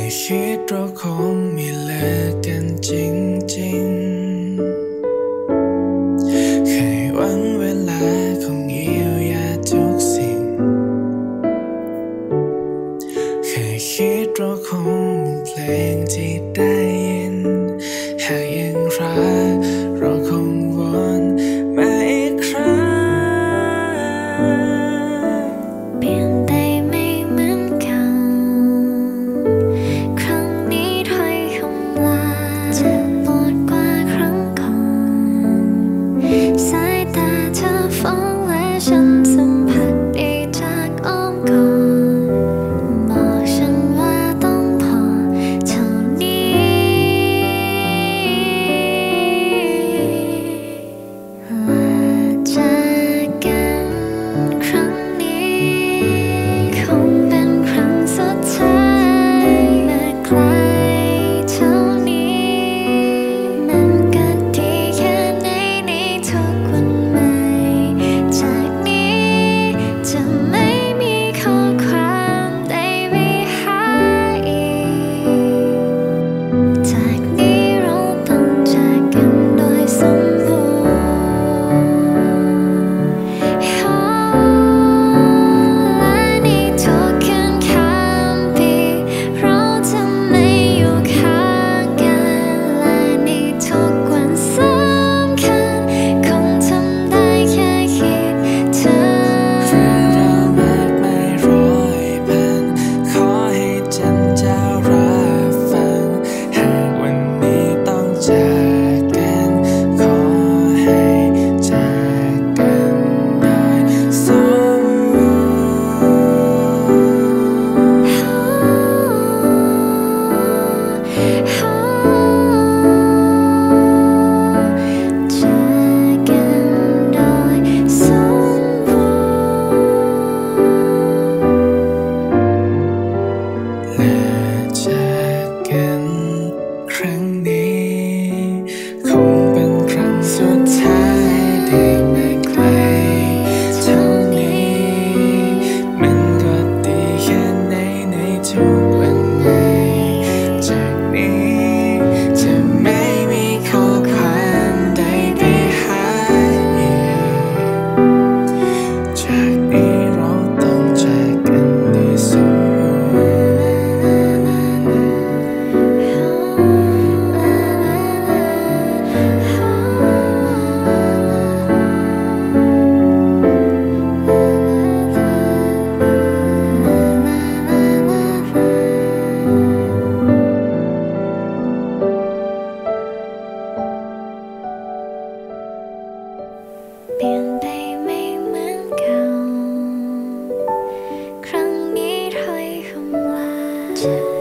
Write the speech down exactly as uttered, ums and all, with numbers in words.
ยคิดเราคงไม่เลิกกันจริงๆเคยหวังเวลาคงเยียวยาทุกสิ่งเคยคิดเราคงเพลงที่ได้ยินหากยังรักเราคงวนมาอีกครั้งเปลี่ยนไปไม่เหมือนเก่าครั้งนี้ถ้อยคำลาเจ็บปวดกว่าครั้งก่อนสายตาเธอฟ้องและฉันสัมผัสได้จากอ้อมกอดบอกฉันว่าต้องพอเท่านี้ลาจากกันครั้งนี้คงเป็นครั้งสุดท้ายเมื่อไกลเท่านี้มันก็ดีแค่ไหนในทุกวันใหม่จากนี้จะไม่มีข้อความใดไปหาอีกจากนี้เราต้องจากกันโดยสมบูรณ์และในทุกคืนข้ามปีเราจะไม่อยู่ข้างกันและในทุกวันสำคัญคงทำได้แค่คิดถึงเรื่องราวมากมายร้อยพันขอให้ฉันเจ้ารับฟังหากวันนี้ต้องจากกันขอให้จากกันได้สมบูรณ์จากกันโดยสมบูรณ์และจากกันครั้งนี้คงเป็นครั้งสุดท้ายได้ไม่ไกลเท่านี้มันก็ดีแค่ไหนในทุกวันใหม่จากนี้จะไม่มีข้อความใดไปหาอีกจากนี้เราต้องจากกันด้วยสมบูรณ์เปลี่ยนไปไม่เหมือนเก่าครั้งนี้ถ้อยคำลา